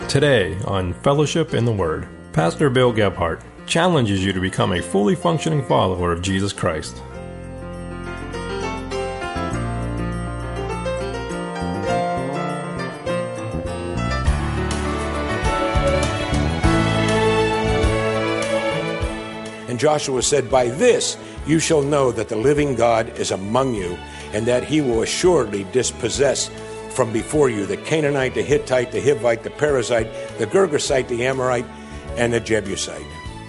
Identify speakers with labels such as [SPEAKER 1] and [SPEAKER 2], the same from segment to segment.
[SPEAKER 1] Today on Fellowship in the Word, Pastor Bill Gebhardt challenges you to become a fully functioning follower of Jesus Christ.
[SPEAKER 2] And Joshua said, "By this you shall know that the living God is among you, and that he will assuredly dispossess from before you the Canaanite, the Hittite, the Hivite, the Perizzite, the Girgashite, the Amorite, and the Jebusite."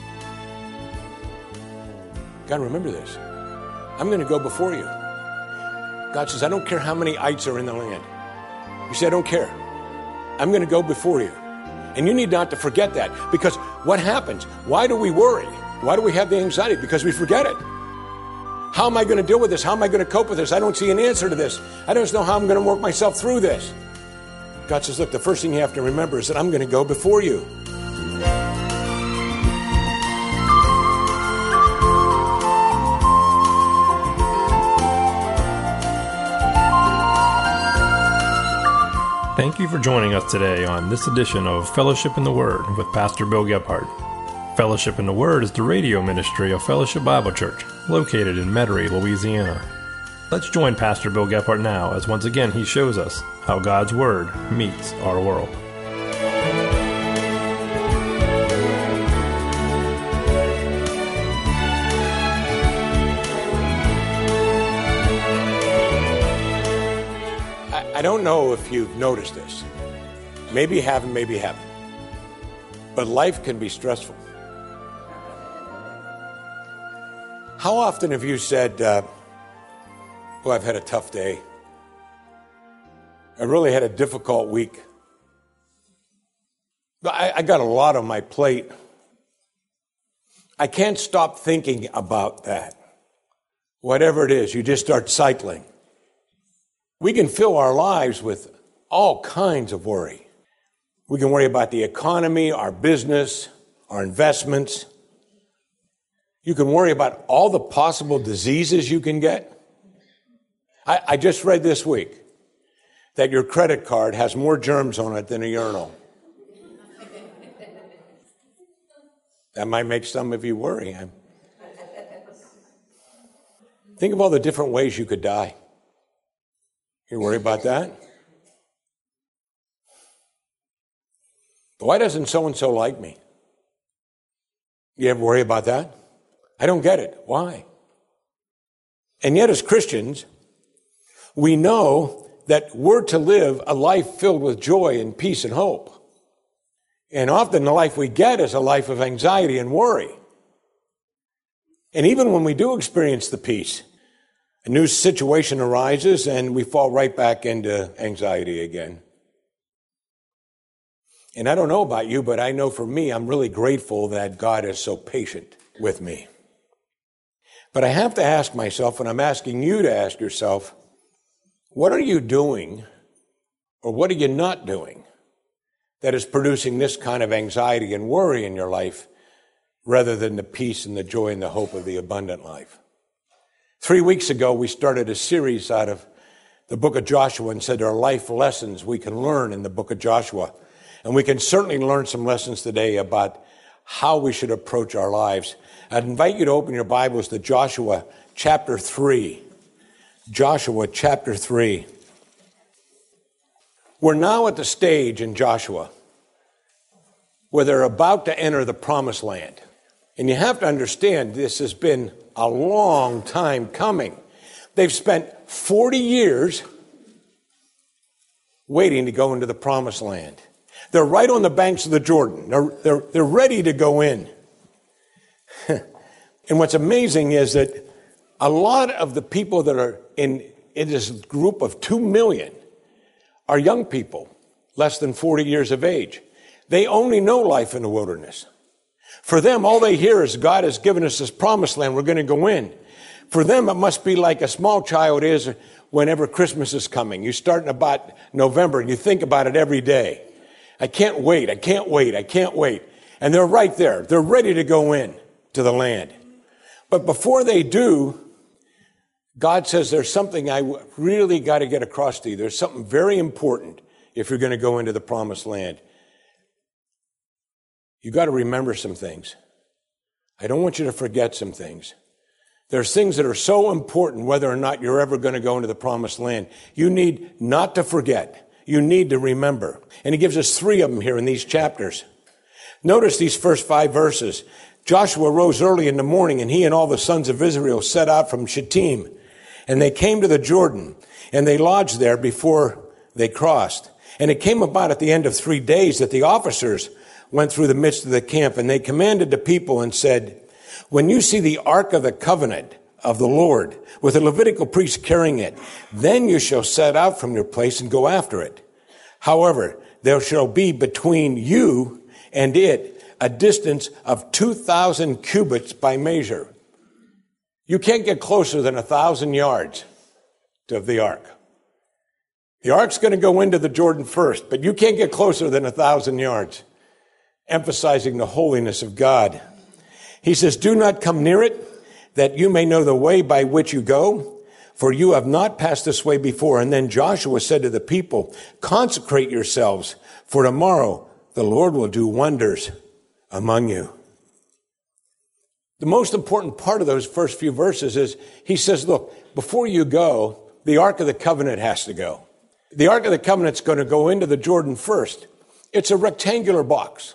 [SPEAKER 2] God, remember this. I'm going to go before you. God says, I don't care how many ites are in the land. You say, I don't care. I'm going to go before you. And you need not to forget that, because what happens? Why do we worry? Why do we have the anxiety? Because we forget it. How am I going to deal with this? How am I going to cope with this? I don't see an answer to this. I don't know how I'm going to work myself through this. God says, look, the first thing you have to remember is that I'm going to go before you.
[SPEAKER 1] Thank you for joining us today on this edition of Fellowship in the Word with Pastor Bill Gebhardt. Fellowship in the Word is the radio ministry of Fellowship Bible Church, located in Metairie, Louisiana. Let's join Pastor Bill Gebhardt now as once again he shows us how God's Word meets our world.
[SPEAKER 2] I don't know if you've noticed this. Maybe you haven't, maybe you haven't. But life can be stressful. How often have you said, I've had a tough day. I really had a difficult week. I got a lot on my plate. I can't stop thinking about that. Whatever it is, you just start cycling. We can fill our lives with all kinds of worry. We can worry about the economy, our business, our investments. You can worry about all the possible diseases you can get. I just read this week that your credit card has more germs on it than a urinal. That might make some of you worry. Think of all the different ways you could die. You worry about that? Why doesn't so-and-so like me? You ever worry about that? I don't get it. Why? And yet as Christians, we know that we're to live a life filled with joy and peace and hope. And often the life we get is a life of anxiety and worry. And even when we do experience the peace, a new situation arises and we fall right back into anxiety again. And I don't know about you, but I know for me, I'm really grateful that God is so patient with me. But I have to ask myself, and I'm asking you to ask yourself, what are you doing or what are you not doing that is producing this kind of anxiety and worry in your life rather than the peace and the joy and the hope of the abundant life? 3 weeks ago, we started a series out of the book of Joshua and said there are life lessons we can learn in the book of Joshua. And we can certainly learn some lessons today about how we should approach our lives. I'd invite you to open your Bibles to Joshua chapter 3. Joshua chapter 3. We're now at the stage in Joshua where they're about to enter the promised land. And you have to understand this has been a long time coming. They've spent 40 years waiting to go into the promised land. They're right on the banks of the Jordan. They're ready to go in. And what's amazing is that a lot of the people that are in this group of 2 million are young people, less than 40 years of age. They only know life in the wilderness. For them, all they hear is God has given us this promised land. We're going to go in. For them, it must be like a small child is whenever Christmas is coming. You start in about November and you think about it every day. I can't wait. I can't wait. I can't wait. And they're right there. They're ready to go in to the land. But before they do, God says there's something I really got to get across to you. There's something very important if you're going to go into the promised land. You got to remember some things. I don't want you to forget some things. There's things that are so important whether or not you're ever going to go into the promised land. You need not to forget. You need to remember. And he gives us 3 of them here in these chapters. Notice these first 5 verses. Joshua rose early in the morning, and he and all the sons of Israel set out from Shittim. And they came to the Jordan, and they lodged there before they crossed. And it came about at the end of 3 days that the officers went through the midst of the camp, and they commanded the people and said, when you see the ark of the covenant of the Lord, with the Levitical priests carrying it, then you shall set out from your place and go after it. However, there shall be between you and it a distance of 2,000 cubits by measure. You can't get closer than 1,000 yards to the ark. The ark's going to go into the Jordan first, but you can't get closer than 1,000 yards, emphasizing the holiness of God. He says, do not come near it, that you may know the way by which you go, for you have not passed this way before. And then Joshua said to the people, consecrate yourselves, for tomorrow the Lord will do wonders among you. The most important part of those first few verses is he says, look, before you go, the Ark of the Covenant has to go. The Ark of the Covenant's going to go into the Jordan first. It's a rectangular box.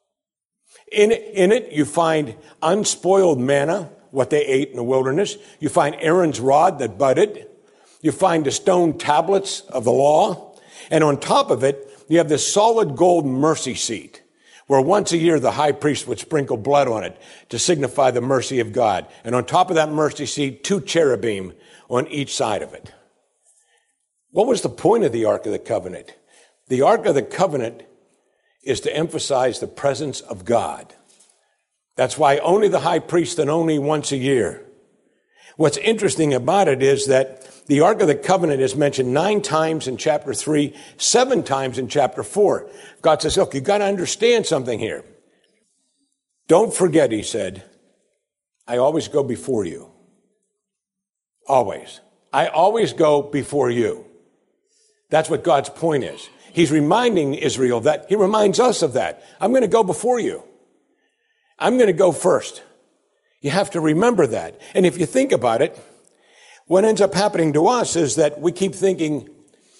[SPEAKER 2] In it, you find unspoiled manna, what they ate in the wilderness. You find Aaron's rod that budded. You find the stone tablets of the law. And on top of it, you have this solid gold mercy seat, where once a year the high priest would sprinkle blood on it to signify the mercy of God. And on top of that mercy seat, 2 cherubim on each side of it. What was the point of the Ark of the Covenant? The Ark of the Covenant is to emphasize the presence of God. That's why only the high priest and only once a year. What's interesting about it is that the Ark of the Covenant is mentioned 9 times in chapter 3, 7 times in chapter 4. God says, look, you've got to understand something here. Don't forget, he said, I always go before you. Always. I always go before you. That's what God's point is. He's reminding Israel that. He reminds us of that. I'm going to go before you. I'm going to go first. You have to remember that. And if you think about it, what ends up happening to us is that we keep thinking,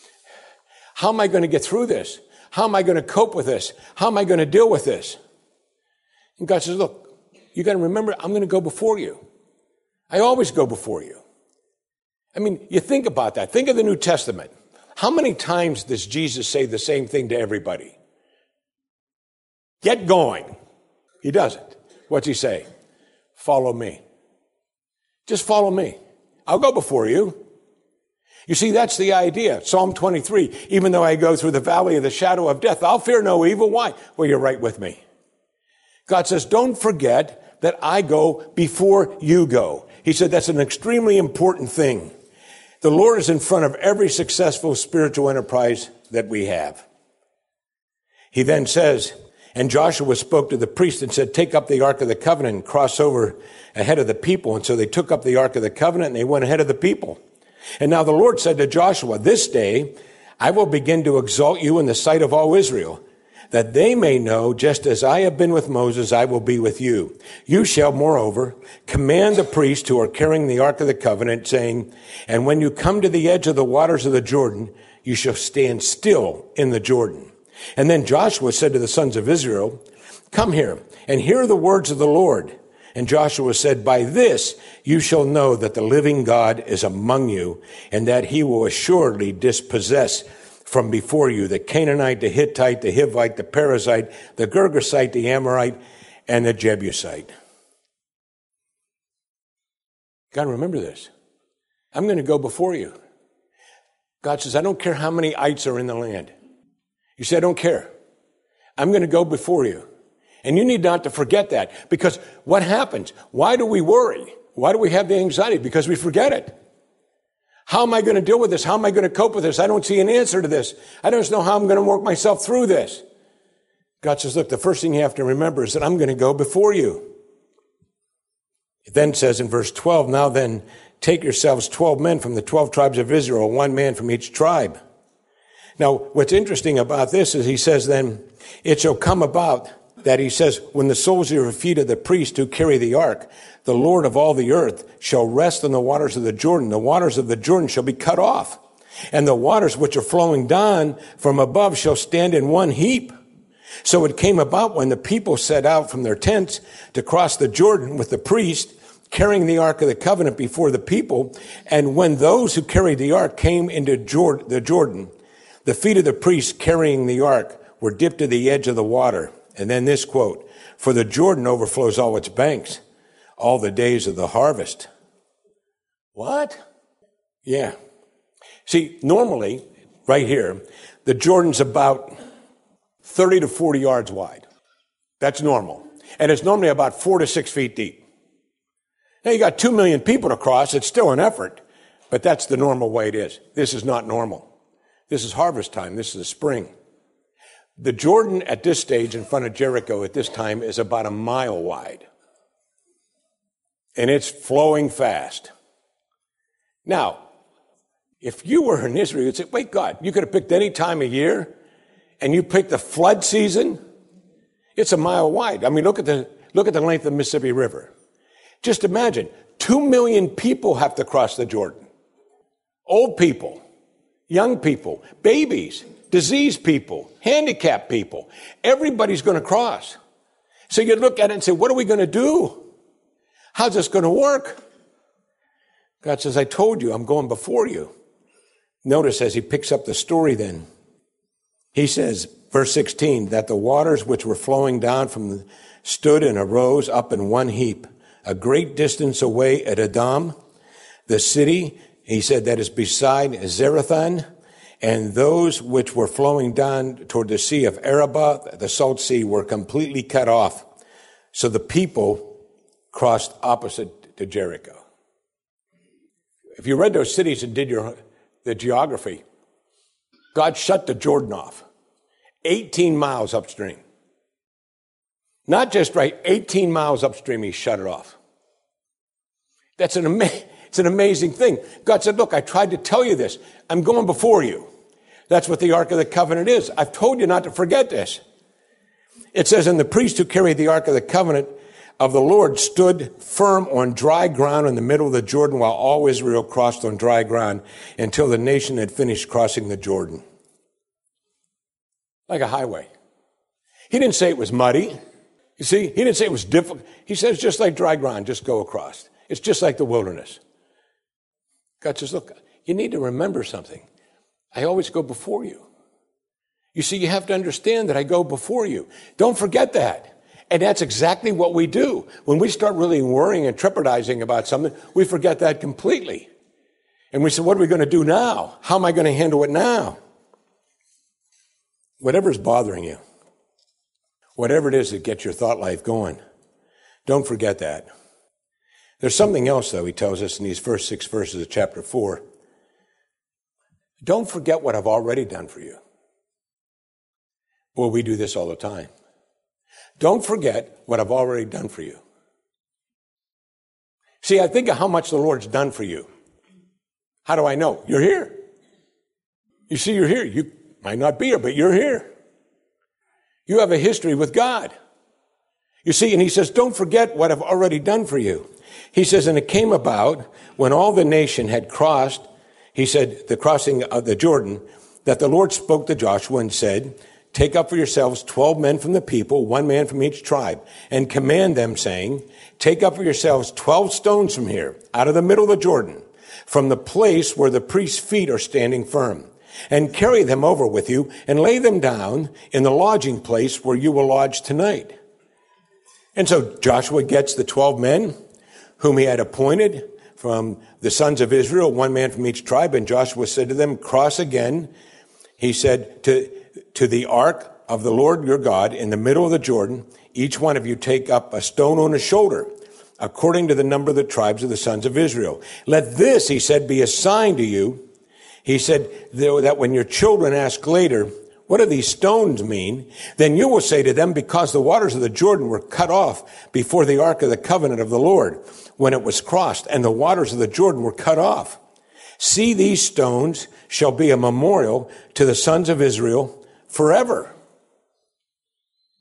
[SPEAKER 2] how am I going to get through this? How am I going to cope with this? How am I going to deal with this? And God says, look, you got to remember, I'm going to go before you. I always go before you. I mean, you think about that. Think of the New Testament. How many times does Jesus say the same thing to everybody? Get going. He doesn't. What's he say? Follow me. Just follow me. I'll go before you. You see, that's the idea. Psalm 23, even though I go through the valley of the shadow of death, I'll fear no evil. Why? Well, you're right with me. God says, don't forget that I go before you go. He said that's an extremely important thing. The Lord is in front of every successful spiritual enterprise that we have. He then says, and Joshua spoke to the priest and said, take up the Ark of the Covenant and cross over ahead of the people. And so they took up the Ark of the Covenant and they went ahead of the people. And now the Lord said to Joshua, this day I will begin to exalt you in the sight of all Israel, that they may know, just as I have been with Moses, I will be with you. You shall, moreover, command the priests who are carrying the Ark of the Covenant, saying, and when you come to the edge of the waters of the Jordan, you shall stand still in the Jordan. And then Joshua said to the sons of Israel, come here and hear the words of the Lord. And Joshua said, by this you shall know that the living God is among you, and that he will assuredly dispossess from before you the Canaanite, the Hittite, the Hivite, the Perizzite, the Girgashite, the Amorite, and the Jebusite. Got to remember this. I'm going to go before you. God says, I don't care how many ites are in the land. You say, I don't care. I'm going to go before you. And you need not to forget that, because what happens? Why do we worry? Why do we have the anxiety? Because we forget it. How am I going to deal with this? How am I going to cope with this? I don't see an answer to this. I don't know how I'm going to work myself through this. God says, look, the first thing you have to remember is that I'm going to go before you. It then says in verse 12, now then, take yourselves 12 men from the 12 tribes of Israel, 1 man from each tribe. Now, what's interesting about this is he says then, it shall come about that he says, when the soles of your feet of the priests who carry the ark, the Lord of all the earth shall rest on the waters of the Jordan. The waters of the Jordan shall be cut off, and the waters which are flowing down from above shall stand in one heap. So it came about when the people set out from their tents to cross the Jordan with the priest carrying the ark of the covenant before the people. And when those who carried the ark came into the Jordan, the feet of the priest carrying the ark were dipped to the edge of the water. And then this quote, for the Jordan overflows all its banks all the days of the harvest. What? Yeah. See, normally, right here, the Jordan's about 30 to 40 yards wide. That's normal. And it's normally about 4 to 6 feet deep. Now you got 2 million people to cross. It's still an effort, but that's the normal way it is. This is not normal. This is harvest time. This is the spring. The Jordan at this stage in front of Jericho at this time is about a mile wide. And it's flowing fast. Now, if you were in Israel, you'd say, wait, God, you could have picked any time of year, and you picked the flood season. It's a mile wide. I mean, look at the length of the Mississippi River. Just imagine, 2 million people have to cross the Jordan. Old people, young people, babies, diseased people, handicapped people. Everybody's going to cross. So you look at it and say, what are we going to do? How's this going to work? God says, I told you, I'm going before you. Notice as he picks up the story then, he says, verse 16, that the waters which were flowing down stood and arose up in one heap, a great distance away at Adam, the city, he said, that is beside Zarethan, and those which were flowing down toward the sea of Arabah, the salt sea, were completely cut off. So the people crossed opposite to Jericho. If you read those cities and did the geography, God shut the Jordan off 18 miles upstream. Not just 18 miles upstream, he shut it off. It's an amazing thing. God said, look, I tried to tell you this. I'm going before you. That's what the Ark of the Covenant is. I've told you not to forget this. It says, and the priest who carried the Ark of the Covenant of the Lord stood firm on dry ground in the middle of the Jordan while all Israel crossed on dry ground until the nation had finished crossing the Jordan. Like a highway. He didn't say it was muddy. You see, he didn't say it was difficult. He says just like dry ground, just go across. It's just like the wilderness. God says, look, you need to remember something. I always go before you. You see, you have to understand that I go before you. Don't forget that. And that's exactly what we do. When we start really worrying and trepidizing about something, we forget that completely. And we say, what are we going to do now? How am I going to handle it now? Whatever's bothering you, whatever it is that gets your thought life going, don't forget that. There's something else, though, he tells us in these first 6 verses of chapter 4. Don't forget what I've already done for you. Well, we do this all the time. Don't forget what I've already done for you. See, I think of how much the Lord's done for you. How do I know? You're here. You see, you're here. You might not be here, but you're here. You have a history with God. You see, and he says, don't forget what I've already done for you. He says, and it came about when all the nation had crossed, he said, the crossing of the Jordan, that the Lord spoke to Joshua and said, take up for yourselves 12 men from the people, 1 man from each tribe, and command them, saying, take up for yourselves 12 stones from here, out of the middle of the Jordan, from the place where the priest's feet are standing firm, and carry them over with you, and lay them down in the lodging place where you will lodge tonight. And so Joshua gets the 12 men whom he had appointed from the sons of Israel, 1 man from each tribe, and Joshua said to them, cross again, he said, to the ark of the Lord your God in the middle of the Jordan, each one of you take up a stone on his shoulder, according to the number of the tribes of the sons of Israel. Let this, he said, be a sign to you. He said that when your children ask later, what do these stones mean? Then you will say to them, because the waters of the Jordan were cut off before the ark of the covenant of the Lord when it was crossed, and the waters of the Jordan were cut off. See, these stones shall be a memorial to the sons of Israel forever.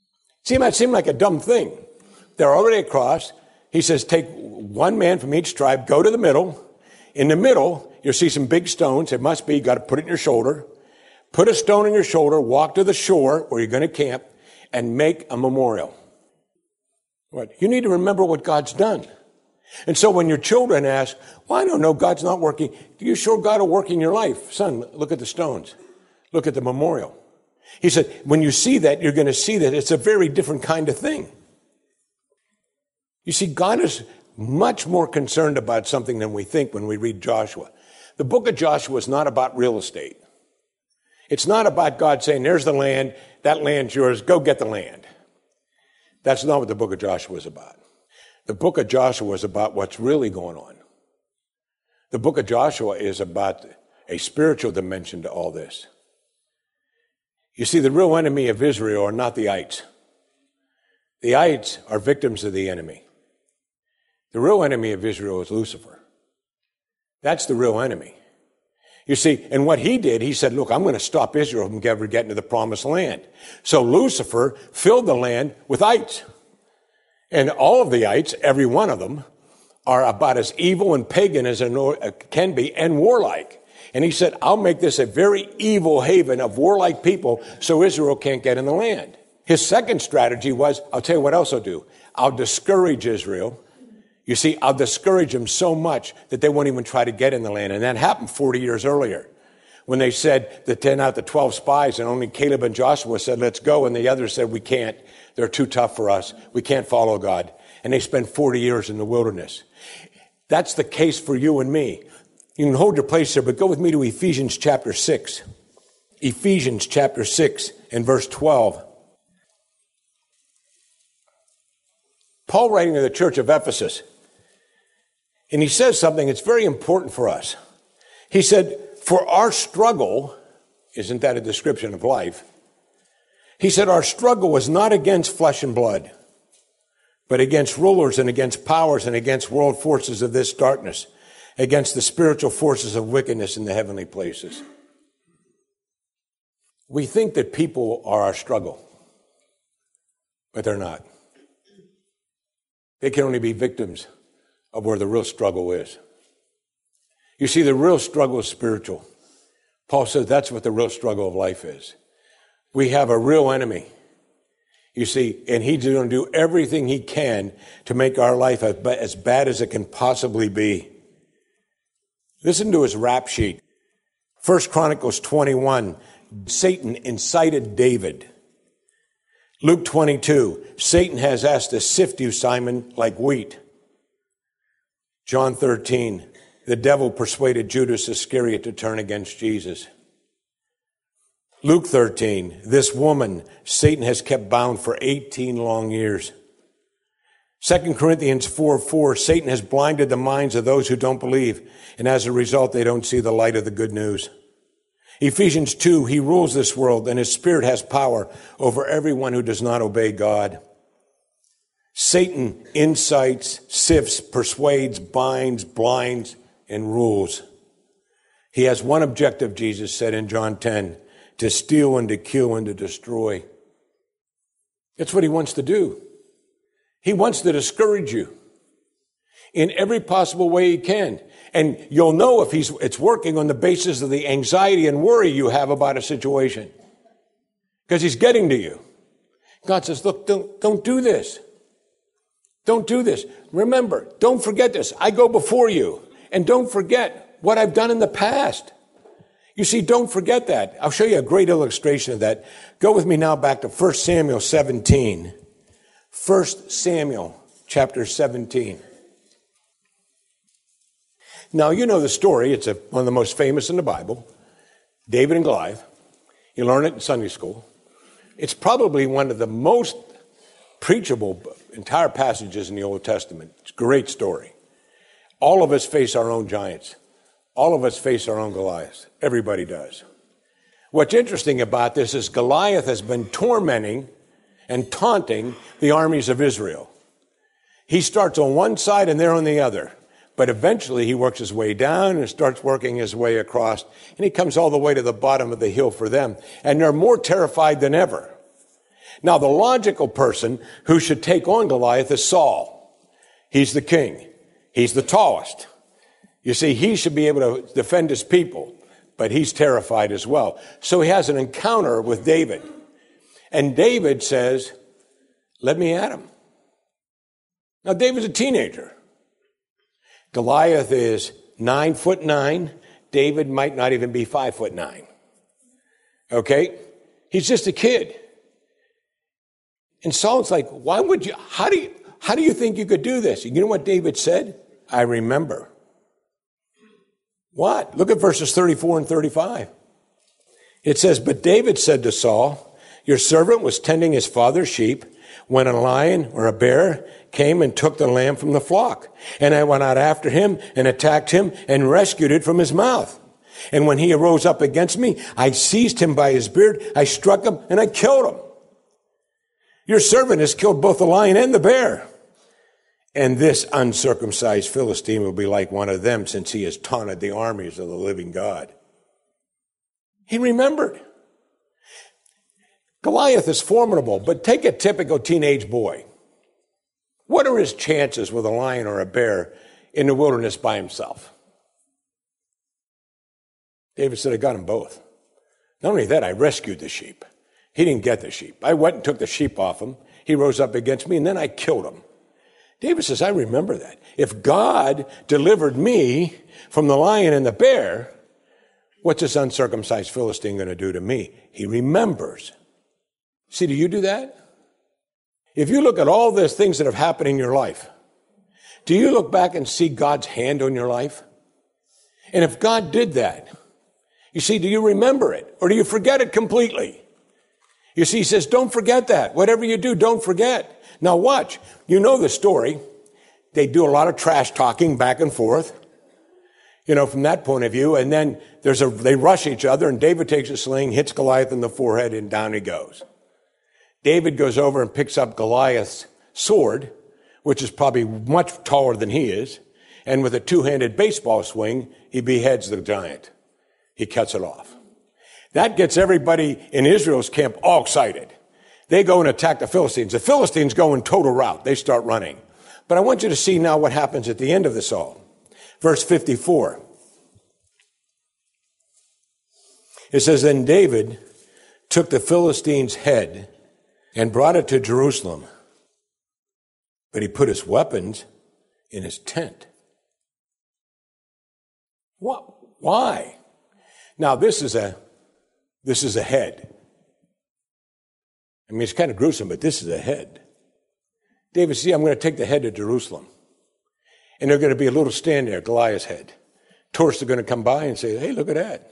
[SPEAKER 2] See, it might seem like a dumb thing. They're already across. He says, take one man from each tribe, go to the middle. In the middle, you'll see some big stones. It must be, you got to put it in your shoulder. Put a stone in your shoulder, walk to the shore where you're going to camp, and make a memorial. What? You need to remember what God's done. And so when your children ask, well, I don't know, God's not working. Are you sure God will work in your life? Son, look at the stones. Look at the memorial. He said, when you see that, you're going to see that it's a very different kind of thing. You see, God is much more concerned about something than we think when we read Joshua. The book of Joshua is not about real estate. It's not about God saying, there's the land, that land's yours, go get the land. That's not what the book of Joshua is about. The book of Joshua is about what's really going on. The book of Joshua is about a spiritual dimension to all this. You see, the real enemy of Israel are not the ites. The ites are victims of the enemy. The real enemy of Israel is Lucifer. That's the real enemy. You see, and what he did, he said, look, I'm going to stop Israel from ever getting to the promised land. So Lucifer filled the land with ites. And all of the ites, every one of them, are about as evil and pagan as can be and warlike. And he said, I'll make this a very evil haven of warlike people so Israel can't get in the land. His second strategy was, I'll tell you what else I'll do. I'll discourage Israel. You see, I'll discourage them so much that they won't even try to get in the land. And that happened 40 years earlier when they said the 10 out of the 12 spies and only Caleb and Joshua said, let's go. And the others said, we can't. They're too tough for us. We can't follow God. And they spent 40 years in the wilderness. That's the case for you and me. You can hold your place there, but go with me to Ephesians chapter 6. Ephesians chapter 6 and verse 12. Paul writing to the church of Ephesus. And he says something that's very important for us. He said, for our struggle, isn't that a description of life? He said, our struggle was not against flesh and blood, but against rulers and against powers and against world forces of this darkness, against the spiritual forces of wickedness in the heavenly places. We think that people are our struggle, but they're not. They can only be victims of where the real struggle is. You see, the real struggle is spiritual. Paul says that's what the real struggle of life is. We have a real enemy, you see, and he's going to do everything he can to make our life as bad as it can possibly be. Listen to his rap sheet. 1 Chronicles 21, Satan incited David. Luke 22, Satan has asked to sift you, Simon, like wheat. John 13, the devil persuaded Judas Iscariot to turn against Jesus. Luke 13, this woman Satan has kept bound for 18 long years. 2 Corinthians 4:4, Satan has blinded the minds of those who don't believe, and as a result, they don't see the light of the good news. Ephesians 2, he rules this world, and his spirit has power over everyone who does not obey God. Satan incites, sifts, persuades, binds, blinds, and rules. He has one objective, Jesus said in John 10, to steal and to kill and to destroy. That's what he wants to do. He wants to discourage you in every possible way he can. And you'll know if it's working on the basis of the anxiety and worry you have about a situation. Because he's getting to you. God says, look, don't do this. Don't do this. Remember, don't forget this. I go before you. And don't forget what I've done in the past. You see, don't forget that. I'll show you a great illustration of that. Go with me now back to 1 Samuel 17. 1 Samuel chapter 17. Now, you know the story. It's one of the most famous in the Bible. David and Goliath. You learn it in Sunday school. It's probably one of the most preachable entire passages in the Old Testament. It's a great story. All of us face our own giants. All of us face our own Goliaths. Everybody does. What's interesting about this is Goliath has been tormenting and taunting the armies of Israel. He starts on one side and they're on the other. But eventually he works his way down and starts working his way across. And he comes all the way to the bottom of the hill for them. And they're more terrified than ever. Now, the logical person who should take on Goliath is Saul. He's the king. He's the tallest. You see, he should be able to defend his people, but he's terrified as well. So he has an encounter with David. And David says, let me at him. Now, David's a teenager. Goliath is 9'9". David might not even be 5'9". Okay? He's just a kid. And Saul's like, why would you, how do you think you could do this? You know what David said? I remember. What? Look at verses 34 and 35. It says, but David said to Saul, your servant was tending his father's sheep when a lion or a bear came and took the lamb from the flock. And I went out after him and attacked him and rescued it from his mouth. And when he arose up against me, I seized him by his beard, I struck him, and I killed him. Your servant has killed both the lion and the bear. And this uncircumcised Philistine will be like one of them, since he has taunted the armies of the living God. He remembered. Goliath is formidable, but take a typical teenage boy. What are his chances with a lion or a bear in the wilderness by himself? David said, I got them both. Not only that, I rescued the sheep. He didn't get the sheep. I went and took the sheep off him. He rose up against me, and then I killed him. David says, I remember that. If God delivered me from the lion and the bear, what's this uncircumcised Philistine going to do to me? He remembers. See, do you do that? If you look at all these things that have happened in your life, do you look back and see God's hand on your life? And if God did that, you see, do you remember it? Or do you forget it completely? You see, he says, don't forget that. Whatever you do, don't forget. Now watch. You know the story. They do a lot of trash talking back and forth, from that point of view. And then they rush each other, and David takes a sling, hits Goliath in the forehead, and down he goes. David goes over and picks up Goliath's sword, which is probably much taller than he is. And with a two-handed baseball swing, he beheads the giant. He cuts it off. That gets everybody in Israel's camp all excited. They go and attack the Philistines. The Philistines go in total rout. They start running. But I want you to see now what happens at the end of this all. Verse 54. It says, then David took the Philistine's head and brought it to Jerusalem. But he put his weapons in his tent. What? Why? Now, this is a head. I mean, it's kind of gruesome, but this is a head. David, see, I'm going to take the head to Jerusalem. And there's going to be a little stand there, Goliath's head. Tourists are going to come by and say, hey, look at that.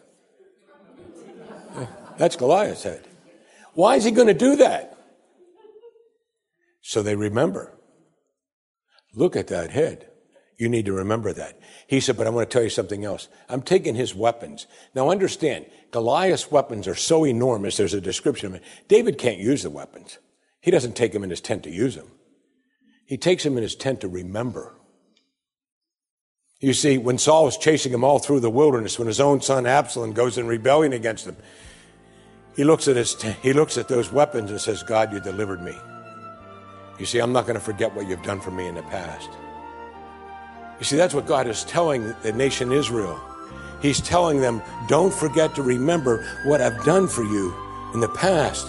[SPEAKER 2] That's Goliath's head. Why is he going to do that? So they remember. Look at that head. You need to remember that. He said, but I want to tell you something else. I'm taking his weapons. Now understand, Goliath's weapons are so enormous, there's a description of it. David can't use the weapons. He doesn't take them in his tent to use them. He takes them in his tent to remember. You see, when Saul was chasing him all through the wilderness, when his own son Absalom goes in rebellion against him, he looks at those weapons and says, God, you delivered me. You see, I'm not going to forget what you've done for me in the past. You see, that's what God is telling the nation Israel. He's telling them, don't forget to remember what I've done for you in the past.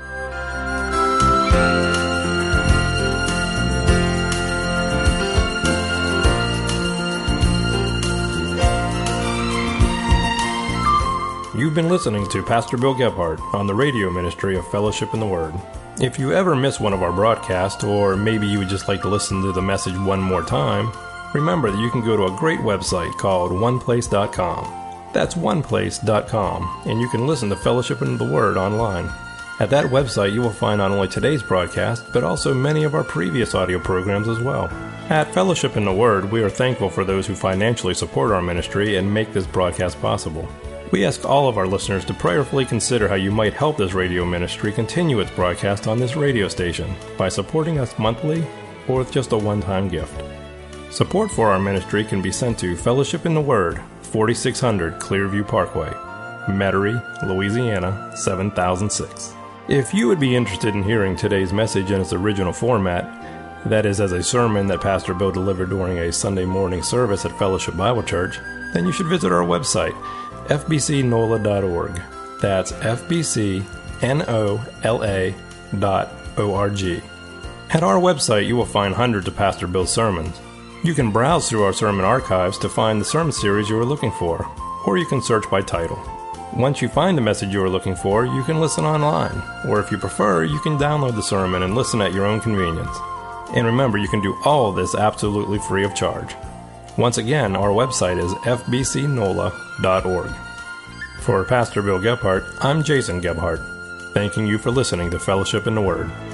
[SPEAKER 1] You've been listening to Pastor Bill Gebhardt on the radio ministry of Fellowship in the Word. If you ever miss one of our broadcasts, or maybe you would just like to listen to the message one more time, remember that you can go to a great website called oneplace.com. That's oneplace.com, and you can listen to Fellowship in the Word online. At that website, you will find not only today's broadcast, but also many of our previous audio programs as well. At Fellowship in the Word, we are thankful for those who financially support our ministry and make this broadcast possible. We ask all of our listeners to prayerfully consider how you might help this radio ministry continue its broadcast on this radio station by supporting us monthly or with just a one-time gift. Support for our ministry can be sent to Fellowship in the Word, 4600 Clearview Parkway, Metairie, Louisiana, 7006. If you would be interested in hearing today's message in its original format, that is as a sermon that Pastor Bill delivered during a Sunday morning service at Fellowship Bible Church, then you should visit our website, fbcnola.org. That's fbcnola.org. At our website, you will find hundreds of Pastor Bill's sermons. You can browse through our sermon archives to find the sermon series you are looking for, or you can search by title. Once you find the message you are looking for, you can listen online, or if you prefer, you can download the sermon and listen at your own convenience. And remember, you can do all of this absolutely free of charge. Once again, our website is fbcnola.org. For Pastor Bill Gebhardt, I'm Jason Gebhardt, thanking you for listening to Fellowship in the Word.